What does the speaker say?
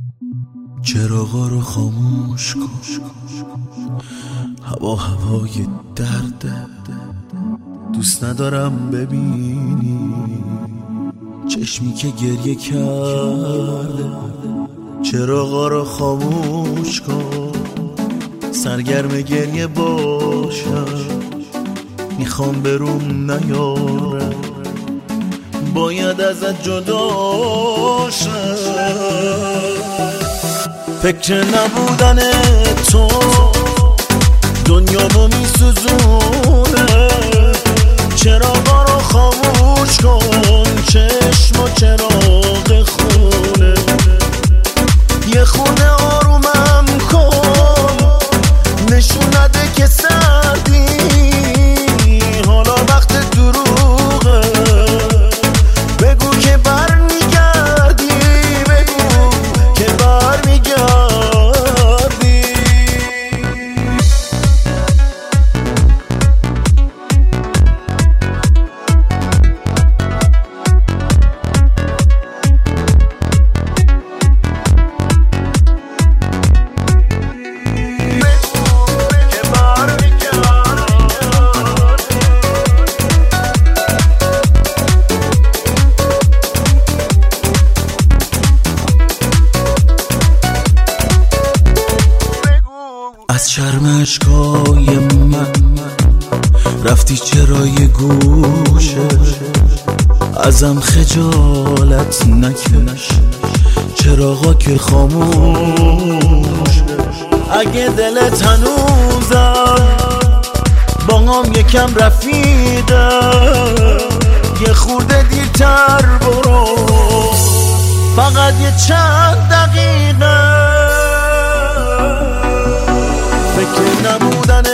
چراغا رو خاموش کن، هوا هوای درده. دوست ندارم ببینی چشمی که گریه کرده. چراغا رو خاموش کن، سرگرم گریه باشم. میخوام بروم نیارم، باید ازت جدا شم. فکر نبودن تو دنیامو میسوزونه. چراغا رو خاموش کن، چشم و چراغ خونه. یه خونه آرومم کن، نشون نده که سردی. حالا وقت دروغه، بگو که برمیگردی، بگو که برمیگردی. از شرم اشکای من رفتی چرا یه گوشه. ازم خجالت نکش، چراغا که خاموش. اگه دلت هنوزم با هم یکم رفیده، یه خورده دیرتر برو، فقط یه چند دقیقه. فکر نبودن